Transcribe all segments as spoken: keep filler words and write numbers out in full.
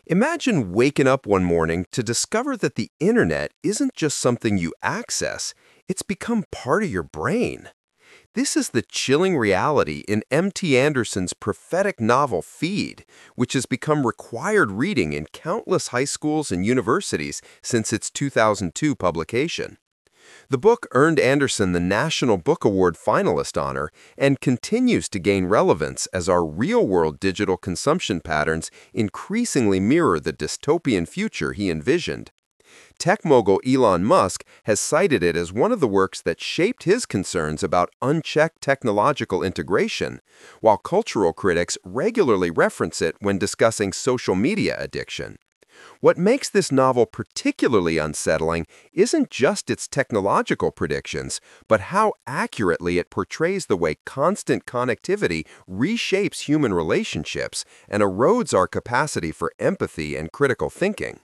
Imagine waking up one morning to discover that the internet isn't just something you access, it's become part of your brain. This is the chilling reality in M T. Anderson's prophetic novel Feed, which has become required reading in countless high schools and universities since its two thousand two publication. The book earned Anderson the National Book Award finalist honor and continues to gain relevance as our real-world digital consumption patterns increasingly mirror the dystopian future he envisioned. Tech mogul Elon Musk has cited it as one of the works that shaped his concerns about unchecked technological integration, while cultural critics regularly reference it when discussing social media addiction. What makes this novel particularly unsettling isn't just its technological predictions, but how accurately it portrays the way constant connectivity reshapes human relationships and erodes our capacity for empathy and critical thinking.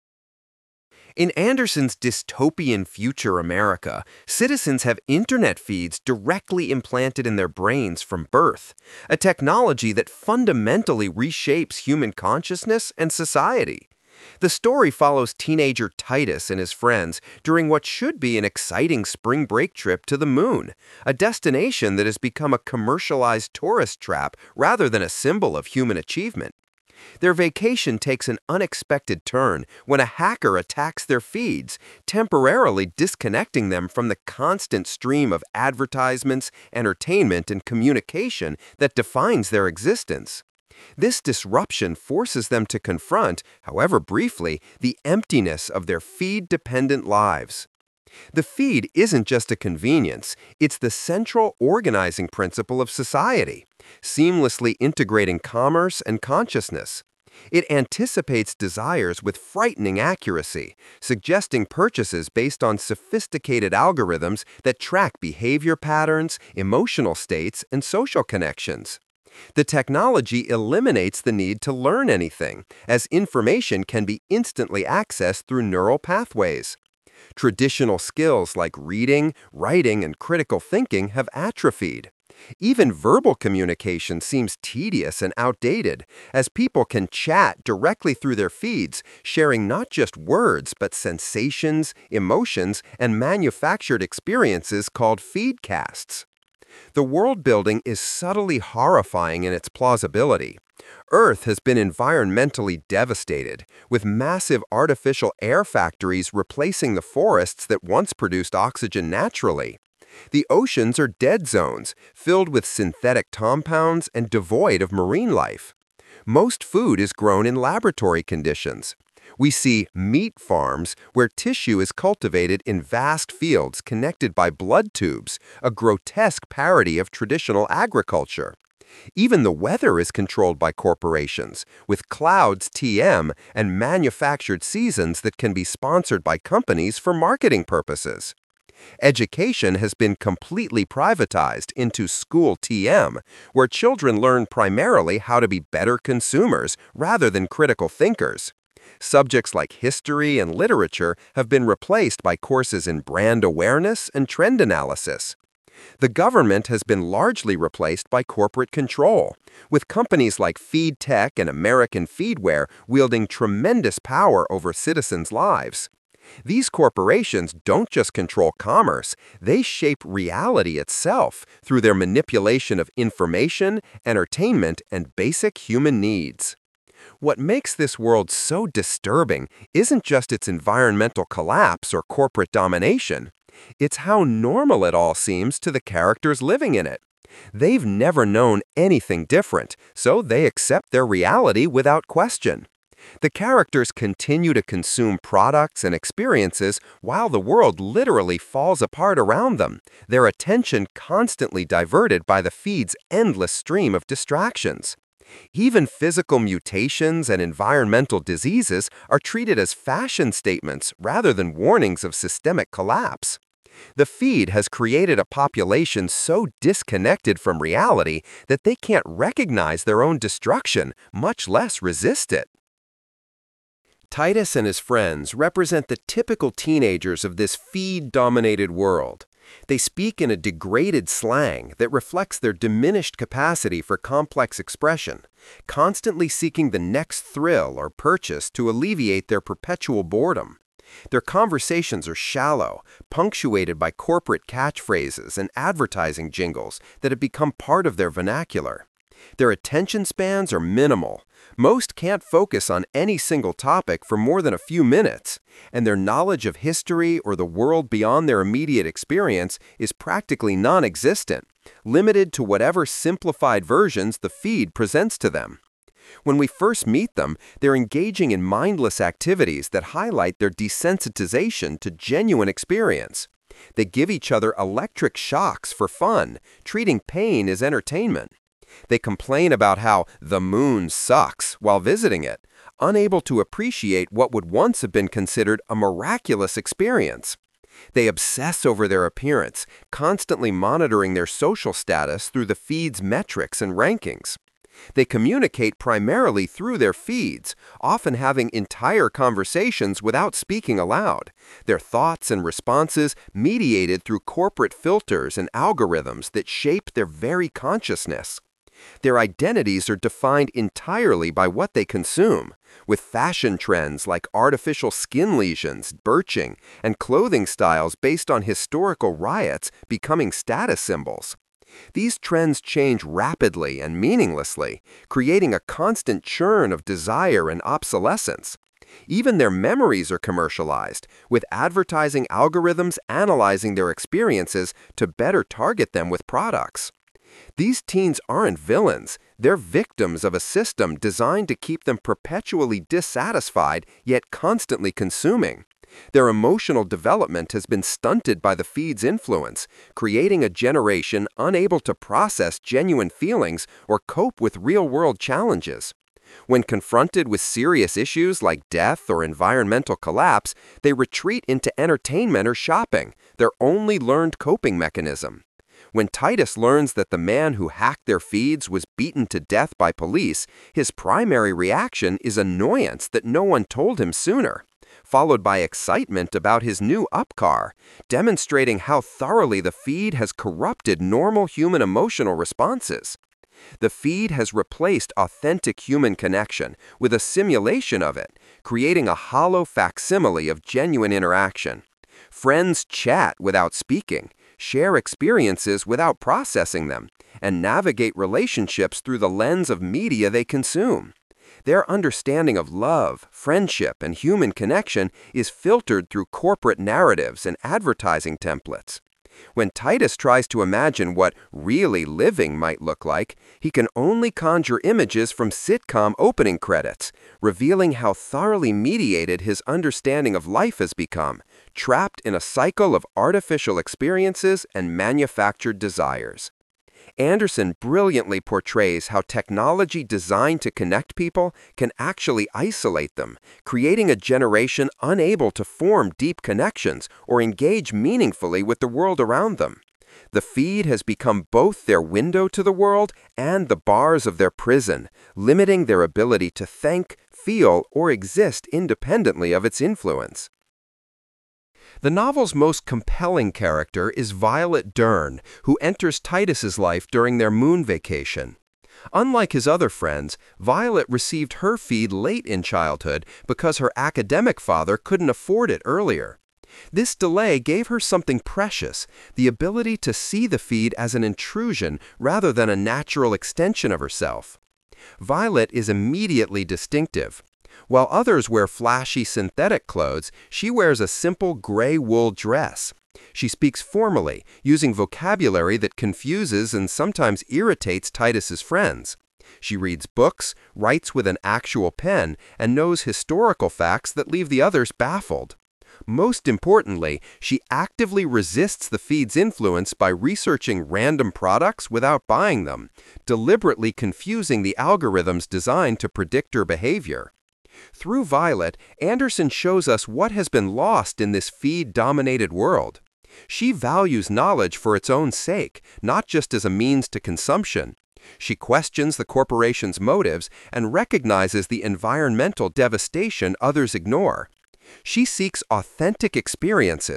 In Anderson's dystopian future America, citizens have internet feeds directly implanted in their brains from birth, a technology that fundamentally reshapes human consciousness and society. The story follows teenager Titus and his friends during what should be an exciting spring break trip to the moon, a destination that has become a commercialized tourist trap rather than a symbol of human achievement. Their vacation takes an unexpected turn when a hacker attacks their feeds, temporarily disconnecting them from the constant stream of advertisements, entertainment, and communication that defines their existence. This disruption forces them to confront, however briefly, the emptiness of their feed-dependent lives. The feed isn't just a convenience, it's the central organizing principle of society, seamlessly integrating commerce and consciousness. It anticipates desires with frightening accuracy, suggesting purchases based on sophisticated algorithms that track behavior patterns, emotional states, and social connections. The technology eliminates the need to learn anything, as information can be instantly accessed through neural pathways. Traditional skills like reading, writing, and critical thinking have atrophied. Even verbal communication seems tedious and outdated, as people can chat directly through their feeds, sharing not just words but sensations, emotions, and manufactured experiences called feedcasts. The world building is subtly horrifying in its plausibility. Earth has been environmentally devastated, with massive artificial air factories replacing the forests that once produced oxygen naturally. The oceans are dead zones, filled with synthetic compounds and devoid of marine life. Most food is grown in laboratory conditions. We see meat farms where tissue is cultivated in vast fields connected by blood tubes, a grotesque parody of traditional agriculture. Even the weather is controlled by corporations, with clouds T M and manufactured seasons that can be sponsored by companies for marketing purposes. Education has been completely privatized into school T M, where children learn primarily how to be better consumers rather than critical thinkers. Subjects like history and literature have been replaced by courses in brand awareness and trend analysis. The government has been largely replaced by corporate control, with companies like FeedTech and American Feedware wielding tremendous power over citizens' lives. These corporations don't just control commerce, they shape reality itself through their manipulation of information, entertainment, and basic human needs. What makes this world so disturbing isn't just its environmental collapse or corporate domination. It's how normal it all seems to the characters living in it. They've never known anything different, so they accept their reality without question. The characters continue to consume products and experiences while the world literally falls apart around them, their attention constantly diverted by the feed's endless stream of distractions. Even physical mutations and environmental diseases are treated as fashion statements rather than warnings of systemic collapse. The feed has created a population so disconnected from reality that they can't recognize their own destruction, much less resist it. Titus and his friends represent the typical teenagers of this feed-dominated world. They speak in a degraded slang that reflects their diminished capacity for complex expression, constantly seeking the next thrill or purchase to alleviate their perpetual boredom. Their conversations are shallow, punctuated by corporate catchphrases and advertising jingles that have become part of their vernacular. Their attention spans are minimal. Most can't focus on any single topic for more than a few minutes, and their knowledge of history or the world beyond their immediate experience is practically non-existent, limited to whatever simplified versions the feed presents to them. When we first meet them, they're engaging in mindless activities that highlight their desensitization to genuine experience. They give each other electric shocks for fun, treating pain as entertainment. They complain about how the moon sucks while visiting it, unable to appreciate what would once have been considered a miraculous experience. They obsess over their appearance, constantly monitoring their social status through the feed's metrics and rankings. They communicate primarily through their feeds, often having entire conversations without speaking aloud, their thoughts and responses mediated through corporate filters and algorithms that shape their very consciousness. Their identities are defined entirely by what they consume, with fashion trends like artificial skin lesions, birching, and clothing styles based on historical riots becoming status symbols. These trends change rapidly and meaninglessly, creating a constant churn of desire and obsolescence. Even their memories are commercialized, with advertising algorithms analyzing their experiences to better target them with products. These teens aren't villains, they're victims of a system designed to keep them perpetually dissatisfied yet constantly consuming. Their emotional development has been stunted by the feed's influence, creating a generation unable to process genuine feelings or cope with real-world challenges. When confronted with serious issues like death or environmental collapse, they retreat into entertainment or shopping, their only learned coping mechanism. When Titus learns that the man who hacked their feeds was beaten to death by police, his primary reaction is annoyance that no one told him sooner, followed by excitement about his new up-car, demonstrating how thoroughly the feed has corrupted normal human emotional responses. The feed has replaced authentic human connection with a simulation of it, creating a hollow facsimile of genuine interaction. Friends chat without speaking, share experiences without processing them, and navigate relationships through the lens of media they consume. Their understanding of love, friendship, and human connection is filtered through corporate narratives and advertising templates. When Titus tries to imagine what really living might look like, he can only conjure images from sitcom opening credits, revealing how thoroughly mediated his understanding of life has become, trapped in a cycle of artificial experiences and manufactured desires. Anderson brilliantly portrays how technology designed to connect people can actually isolate them, creating a generation unable to form deep connections or engage meaningfully with the world around them. The feed has become both their window to the world and the bars of their prison, limiting their ability to think, feel, or exist independently of its influence. The novel's most compelling character is Violet Dern, who enters Titus's life during their moon vacation. Unlike his other friends, Violet received her feed late in childhood because her academic father couldn't afford it earlier. This delay gave her something precious, the ability to see the feed as an intrusion rather than a natural extension of herself. Violet is immediately distinctive. While others wear flashy synthetic clothes, she wears a simple gray wool dress. She speaks formally, using vocabulary that confuses and sometimes irritates Titus's friends. She reads books, writes with an actual pen, and knows historical facts that leave the others baffled. Most importantly, she actively resists the feed's influence by researching random products without buying them, deliberately confusing the algorithms designed to predict her behavior. Through Violet, Anderson shows us what has been lost in this feed-dominated world. She values knowledge for its own sake, not just as a means to consumption. She questions the corporation's motives and recognizes the environmental devastation others ignore. She seeks authentic experiences,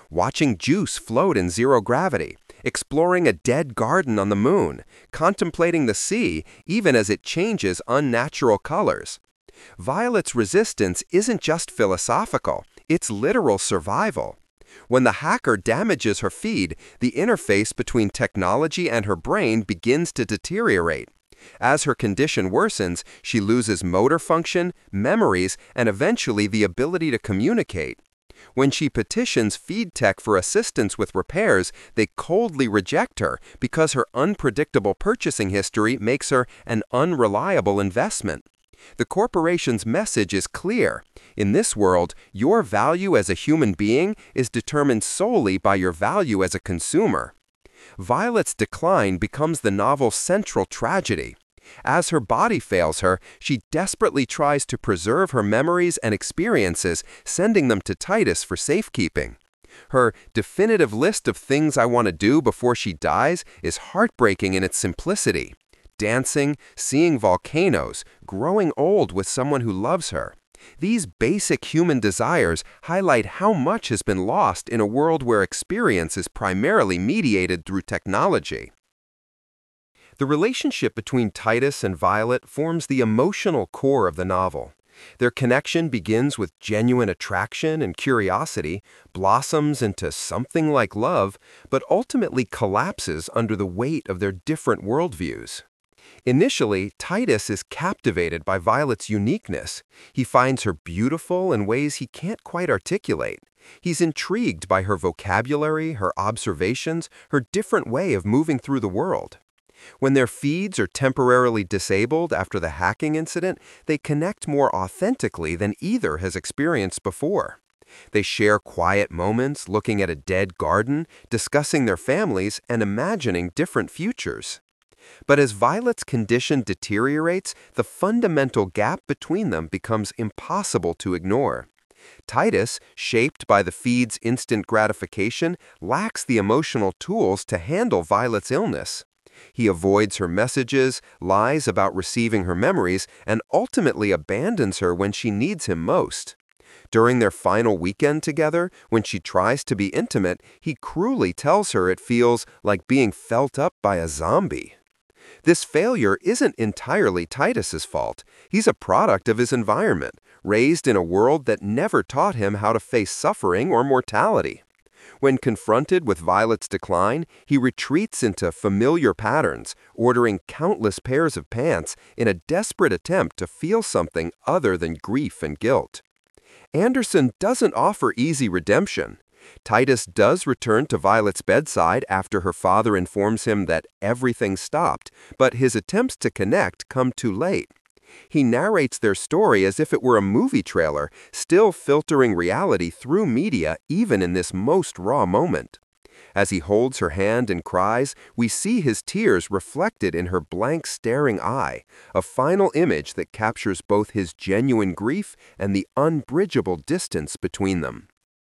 watching juice float in zero gravity, exploring a dead garden on the moon, contemplating the sea even as it changes unnatural colors. Violet's resistance isn't just philosophical, it's literal survival. When the hacker damages her feed, the interface between technology and her brain begins to deteriorate. As her condition worsens, she loses motor function, memories, and eventually the ability to communicate. When she petitions FeedTech for assistance with repairs, they coldly reject her because her unpredictable purchasing history makes her an unreliable investment. The corporation's message is clear. In this world, your value as a human being is determined solely by your value as a consumer. Violet's decline becomes the novel's central tragedy. As her body fails her, she desperately tries to preserve her memories and experiences, sending them to Titus for safekeeping. Her definitive list of things I want to do before she dies is heartbreaking in its simplicity. Dancing, seeing volcanoes, growing old with someone who loves her. These basic human desires highlight how much has been lost in a world where experience is primarily mediated through technology. The relationship between Titus and Violet forms the emotional core of the novel. Their connection begins with genuine attraction and curiosity, blossoms into something like love, but ultimately collapses under the weight of their different worldviews. Initially, Titus is captivated by Violet's uniqueness. He finds her beautiful in ways he can't quite articulate. He's intrigued by her vocabulary, her observations, her different way of moving through the world. When their feeds are temporarily disabled after the hacking incident, they connect more authentically than either has experienced before. They share quiet moments looking at a dead garden, discussing their families, and imagining different futures. But as Violet's condition deteriorates, the fundamental gap between them becomes impossible to ignore. Titus, shaped by the feed's instant gratification, lacks the emotional tools to handle Violet's illness. He avoids her messages, lies about receiving her memories, and ultimately abandons her when she needs him most. During their final weekend together, when she tries to be intimate, he cruelly tells her it feels like being felt up by a zombie. This failure isn't entirely Titus's fault. He's a product of his environment, raised in a world that never taught him how to face suffering or mortality. When confronted with Violet's decline, he retreats into familiar patterns, ordering countless pairs of pants in a desperate attempt to feel something other than grief and guilt. Anderson doesn't offer easy redemption. Titus does return to Violet's bedside after her father informs him that everything stopped, but his attempts to connect come too late. He narrates their story as if it were a movie trailer, still filtering reality through media even in this most raw moment. As he holds her hand and cries, we see his tears reflected in her blank staring eye, a final image that captures both his genuine grief and the unbridgeable distance between them.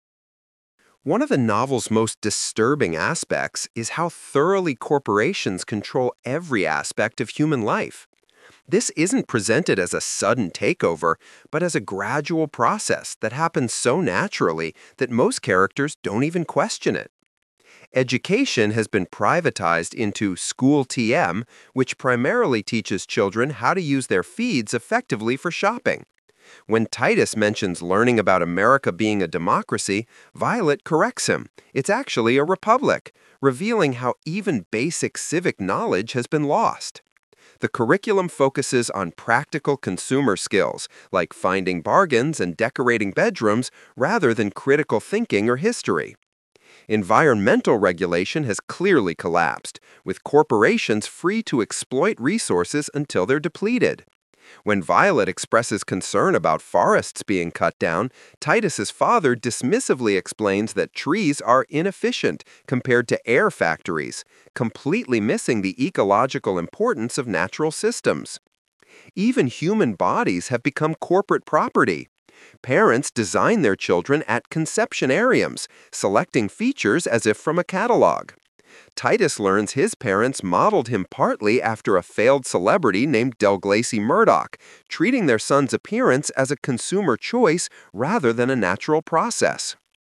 One of the novel's most disturbing aspects is how thoroughly corporations control every aspect of human life. This isn't presented as a sudden takeover, but as a gradual process that happens so naturally that most characters don't even question it. Education has been privatized into School T M, which primarily teaches children how to use their feeds effectively for shopping. When Titus mentions learning about America being a democracy, Violet corrects him. It's actually a republic, revealing how even basic civic knowledge has been lost. The curriculum focuses on practical consumer skills, like finding bargains and decorating bedrooms, rather than critical thinking or history. Environmental regulation has clearly collapsed, with corporations free to exploit resources until they're depleted. When Violet expresses concern about forests being cut down, Titus's father dismissively explains that trees are inefficient compared to air factories, completely missing the ecological importance of natural systems. Even human bodies have become corporate property. Parents design their children at conceptionariums, selecting features as if from a catalog. Titus learns his parents modeled him partly after a failed celebrity named Delglacey Murdoch, treating their son's appearance as a consumer choice rather than a natural process.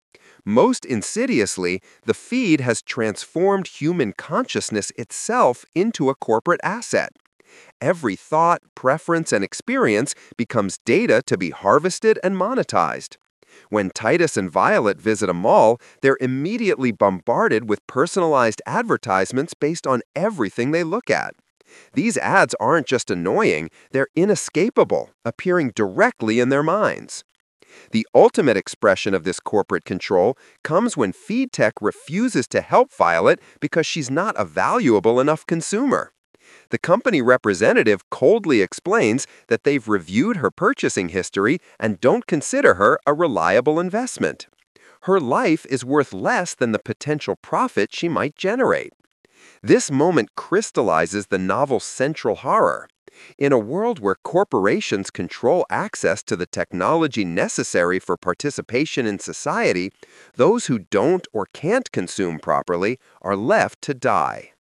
Most insidiously, the feed has transformed human consciousness itself into a corporate asset. Every thought, preference, and experience becomes data to be harvested and monetized. When Titus and Violet visit a mall, they're immediately bombarded with personalized advertisements based on everything they look at. These ads aren't just annoying, they're inescapable, appearing directly in their minds. The ultimate expression of this corporate control comes when FeedTech refuses to help Violet because she's not a valuable enough consumer. The company representative coldly explains that they've reviewed her purchasing history and don't consider her a reliable investment. Her life is worth less than the potential profit she might generate. This moment crystallizes the novel's central horror. In a world where corporations control access to the technology necessary for participation in society, those who don't or can't consume properly are left to die.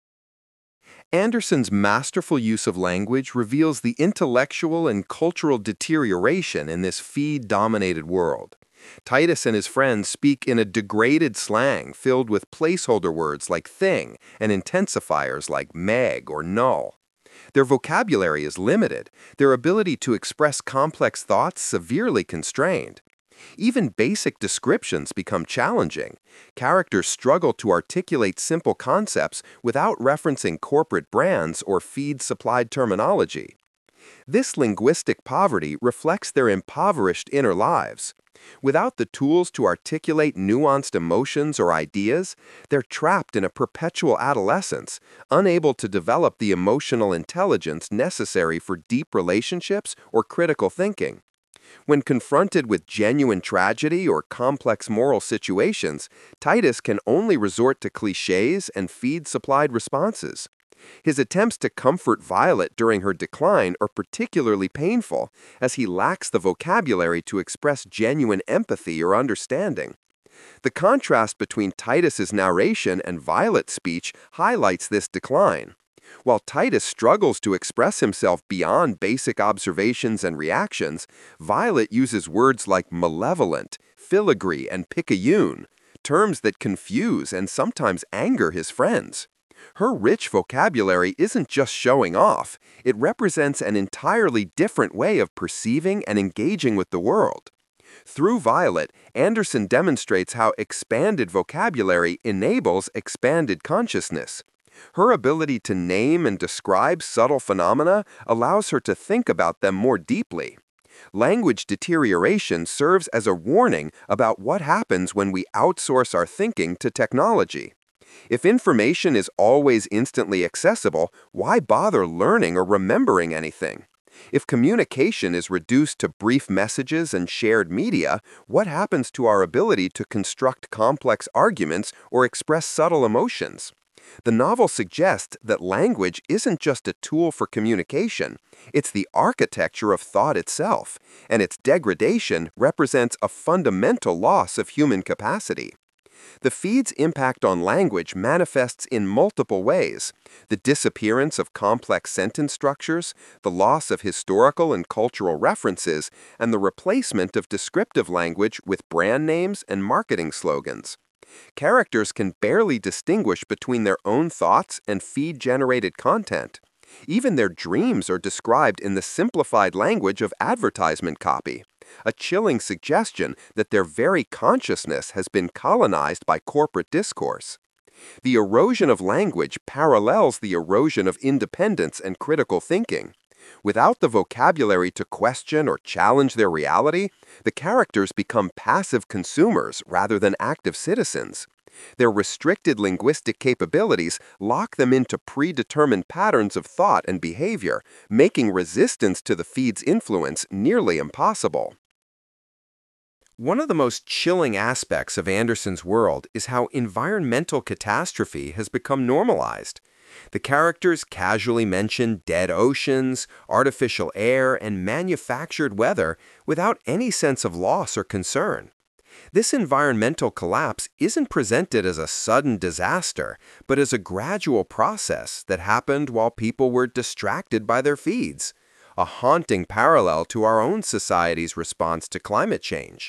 Anderson's masterful use of language reveals the intellectual and cultural deterioration in this feed-dominated world. Titus and his friends speak in a degraded slang filled with placeholder words like thing and intensifiers like meg or null. Their vocabulary is limited, their ability to express complex thoughts severely constrained. Even basic descriptions become challenging. Characters struggle to articulate simple concepts without referencing corporate brands or feed-supplied terminology. This linguistic poverty reflects their impoverished inner lives. Without the tools to articulate nuanced emotions or ideas, they're trapped in a perpetual adolescence, unable to develop the emotional intelligence necessary for deep relationships or critical thinking. When confronted with genuine tragedy or complex moral situations, Titus can only resort to cliches and feed-supplied responses. His attempts to comfort Violet during her decline are particularly painful, as he lacks the vocabulary to express genuine empathy or understanding. The contrast between Titus's narration and Violet's speech highlights this decline. While Titus struggles to express himself beyond basic observations and reactions, Violet uses words like malevolent, filigree, and picayune, terms that confuse and sometimes anger his friends. Her rich vocabulary isn't just showing off, it represents an entirely different way of perceiving and engaging with the world. Through Violet, Anderson demonstrates how expanded vocabulary enables expanded consciousness. Her ability to name and describe subtle phenomena allows her to think about them more deeply. Language deterioration serves as a warning about what happens when we outsource our thinking to technology. If information is always instantly accessible, why bother learning or remembering anything? If communication is reduced to brief messages and shared media, what happens to our ability to construct complex arguments or express subtle emotions? The novel suggests that language isn't just a tool for communication, it's the architecture of thought itself, and its degradation represents a fundamental loss of human capacity. The feed's impact on language manifests in multiple ways: the disappearance of complex sentence structures, the loss of historical and cultural references, and the replacement of descriptive language with brand names and marketing slogans. Characters can barely distinguish between their own thoughts and feed-generated content. Even their dreams are described in the simplified language of advertisement copy, a chilling suggestion that their very consciousness has been colonized by corporate discourse. The erosion of language parallels the erosion of independence and critical thinking. Without the vocabulary to question or challenge their reality, the characters become passive consumers rather than active citizens. Their restricted linguistic capabilities lock them into predetermined patterns of thought and behavior, making resistance to the feed's influence nearly impossible. One of the most chilling aspects of Anderson's world is how environmental catastrophe has become normalized. The characters casually mention dead oceans, artificial air, and manufactured weather without any sense of loss or concern. This environmental collapse isn't presented as a sudden disaster, but as a gradual process that happened while people were distracted by their feeds, a haunting parallel to our own society's response to climate change.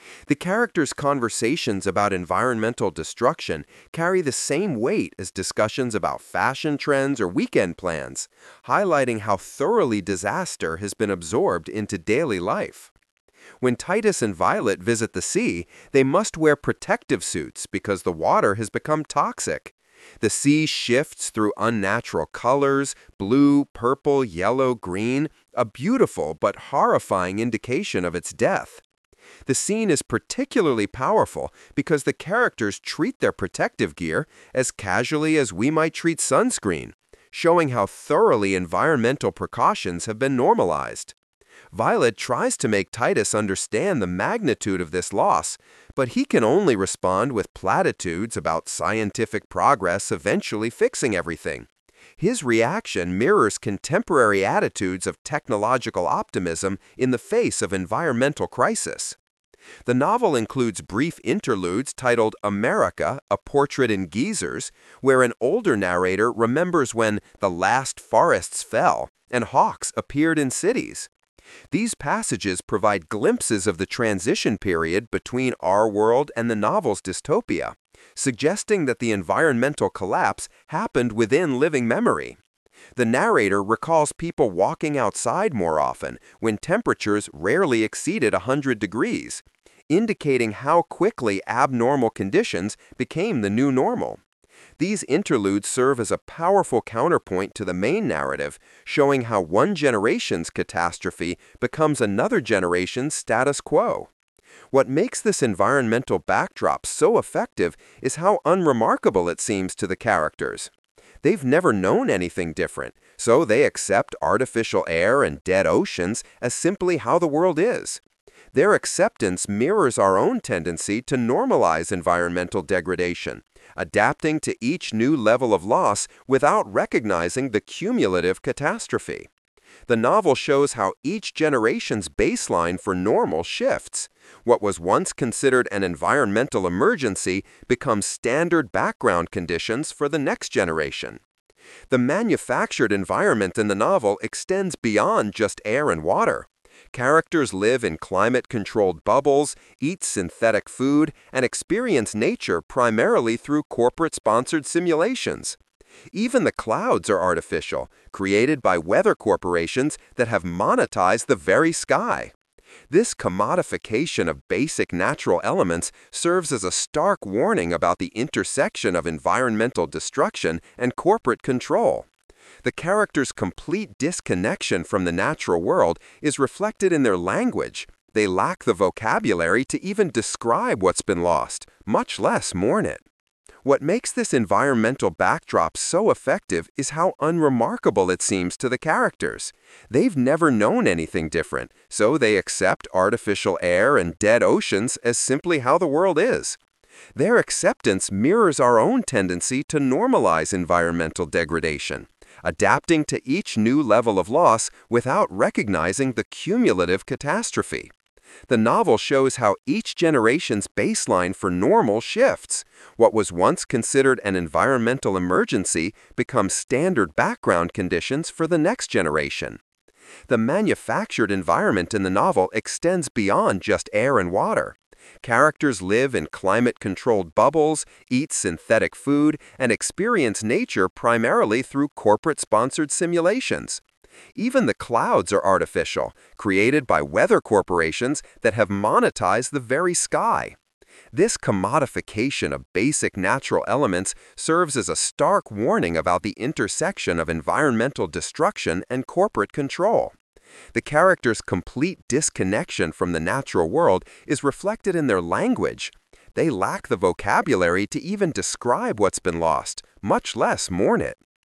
The characters' conversations about environmental destruction carry the same weight as discussions about fashion trends or weekend plans, highlighting how thoroughly disaster has been absorbed into daily life. When Titus and Violet visit the sea, they must wear protective suits because the water has become toxic. The sea shifts through unnatural colors, blue, purple, yellow, green, a beautiful but horrifying indication of its death. The scene is particularly powerful because the characters treat their protective gear as casually as we might treat sunscreen, showing how thoroughly environmental precautions have been normalized. Violet tries to make Titus understand the magnitude of this loss, but he can only respond with platitudes about scientific progress eventually fixing everything. His reaction mirrors contemporary attitudes of technological optimism in the face of environmental crisis. The novel includes brief interludes titled America, A Portrait in Geysers, where an older narrator remembers when the last forests fell and hawks appeared in cities. These passages provide glimpses of the transition period between our world and the novel's dystopia, suggesting that the environmental collapse happened within living memory. The narrator recalls people walking outside more often when temperatures rarely exceeded one hundred degrees, indicating how quickly abnormal conditions became the new normal. These interludes serve as a powerful counterpoint to the main narrative, showing how one generation's catastrophe becomes another generation's status quo. What makes this environmental backdrop so effective is how unremarkable it seems to the characters. They've never known anything different, so they accept artificial air and dead oceans as simply how the world is. Their acceptance mirrors our own tendency to normalize environmental degradation, adapting to each new level of loss without recognizing the cumulative catastrophe. The novel shows how each generation's baseline for normal shifts. What was once considered an environmental emergency becomes standard background conditions for the next generation. The manufactured environment in the novel extends beyond just air and water. Characters live in climate-controlled bubbles, eat synthetic food, and experience nature primarily through corporate-sponsored simulations. Even the clouds are artificial, created by weather corporations that have monetized the very sky. This commodification of basic natural elements serves as a stark warning about the intersection of environmental destruction and corporate control. The characters' complete disconnection from the natural world is reflected in their language. They lack the vocabulary to even describe what's been lost, much less mourn it. What makes this environmental backdrop so effective is how unremarkable it seems to the characters. They've never known anything different, so they accept artificial air and dead oceans as simply how the world is. Their acceptance mirrors our own tendency to normalize environmental degradation, adapting to each new level of loss without recognizing the cumulative catastrophe. The novel shows how each generation's baseline for normal shifts. What was once considered an environmental emergency becomes standard background conditions for the next generation. The manufactured environment in the novel extends beyond just air and water. Characters live in climate-controlled bubbles, eat synthetic food, and experience nature primarily through corporate-sponsored simulations. Even the clouds are artificial, created by weather corporations that have monetized the very sky. This commodification of basic natural elements serves as a stark warning about the intersection of environmental destruction and corporate control. The characters' complete disconnection from the natural world is reflected in their language. They lack the vocabulary to even describe what's been lost, much less mourn it.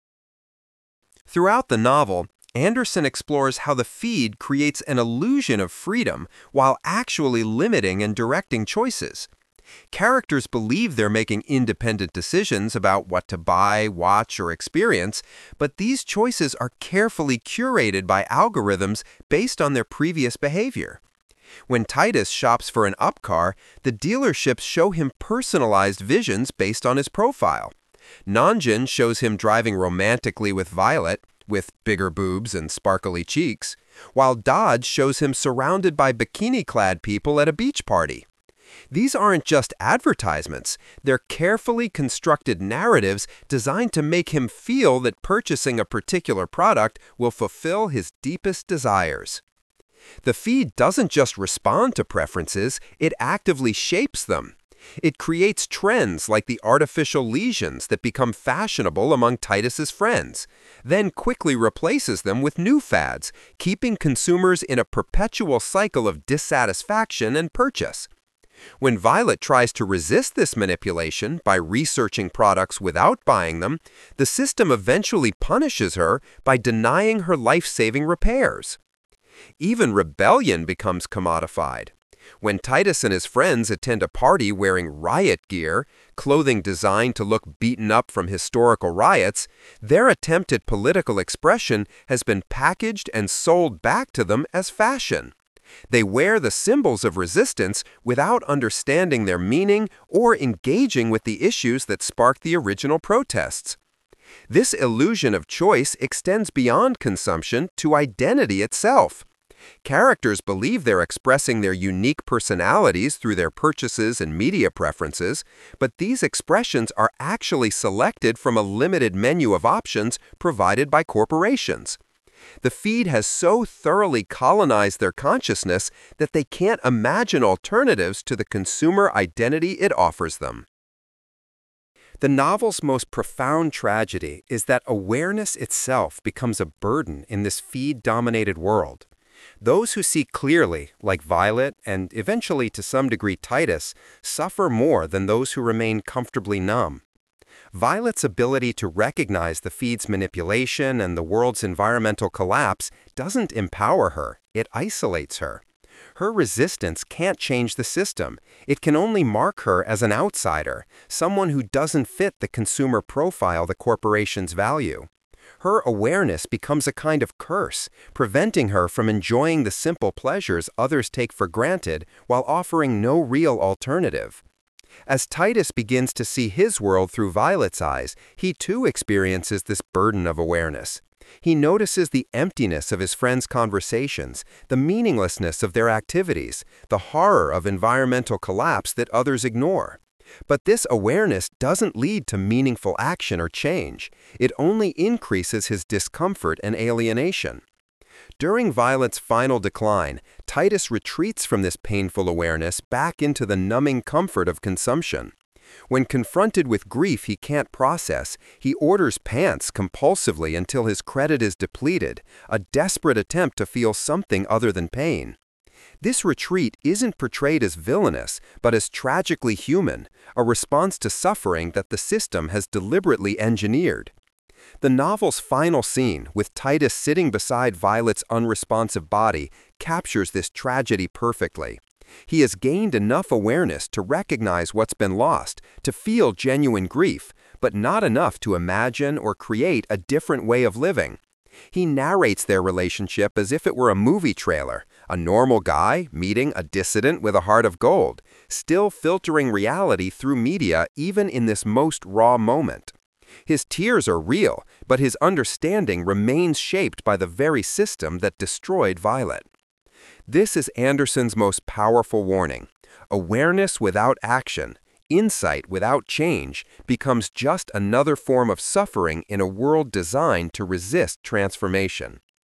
Throughout the novel, Anderson explores how the feed creates an illusion of freedom while actually limiting and directing choices. Characters believe they're making independent decisions about what to buy, watch, or experience, but these choices are carefully curated by algorithms based on their previous behavior. When Titus shops for an up car, the dealerships show him personalized visions based on his profile. Nanjin shows him driving romantically with Violet, with bigger boobs and sparkly cheeks, while Dodge shows him surrounded by bikini-clad people at a beach party. These aren't just advertisements, they're carefully constructed narratives designed to make him feel that purchasing a particular product will fulfill his deepest desires. The feed doesn't just respond to preferences, it actively shapes them. It creates trends like the artificial lesions that become fashionable among Titus's friends, then quickly replaces them with new fads, keeping consumers in a perpetual cycle of dissatisfaction and purchase. When Violet tries to resist this manipulation by researching products without buying them, the system eventually punishes her by denying her life-saving repairs. Even rebellion becomes commodified. When Titus and his friends attend a party wearing riot gear, clothing designed to look beaten up from historical riots, their attempt at political expression has been packaged and sold back to them as fashion. They wear the symbols of resistance without understanding their meaning or engaging with the issues that sparked the original protests. This illusion of choice extends beyond consumption to identity itself. Characters believe they're expressing their unique personalities through their purchases and media preferences, but these expressions are actually selected from a limited menu of options provided by corporations. The feed has so thoroughly colonized their consciousness that they can't imagine alternatives to the consumer identity it offers them. The novel's most profound tragedy is that awareness itself becomes a burden in this feed-dominated world. Those who see clearly, like Violet and eventually to some degree Titus, suffer more than those who remain comfortably numb. Violet's ability to recognize the feed's manipulation and the world's environmental collapse doesn't empower her, it isolates her. Her resistance can't change the system. It can only mark her as an outsider, someone who doesn't fit the consumer profile the corporations value. Her awareness becomes a kind of curse, preventing her from enjoying the simple pleasures others take for granted while offering no real alternative. As Titus begins to see his world through Violet's eyes, he too experiences this burden of awareness. He notices the emptiness of his friends' conversations, the meaninglessness of their activities, the horror of environmental collapse that others ignore. But this awareness doesn't lead to meaningful action or change. It only increases his discomfort and alienation. During Violet's final decline, Titus retreats from this painful awareness back into the numbing comfort of consumption. When confronted with grief he can't process, he orders pants compulsively until his credit is depleted, a desperate attempt to feel something other than pain. This retreat isn't portrayed as villainous, but as tragically human, a response to suffering that the system has deliberately engineered. The novel's final scene, with Titus sitting beside Violet's unresponsive body, captures this tragedy perfectly. He has gained enough awareness to recognize what's been lost, to feel genuine grief, but not enough to imagine or create a different way of living. He narrates their relationship as if it were a movie trailer, a normal guy meeting a dissident with a heart of gold, still filtering reality through media even in this most raw moment. His tears are real, but his understanding remains shaped by the very system that destroyed Violet. This is Anderson's most powerful warning. Awareness without action, insight without change, becomes just another form of suffering in a world designed to resist transformation.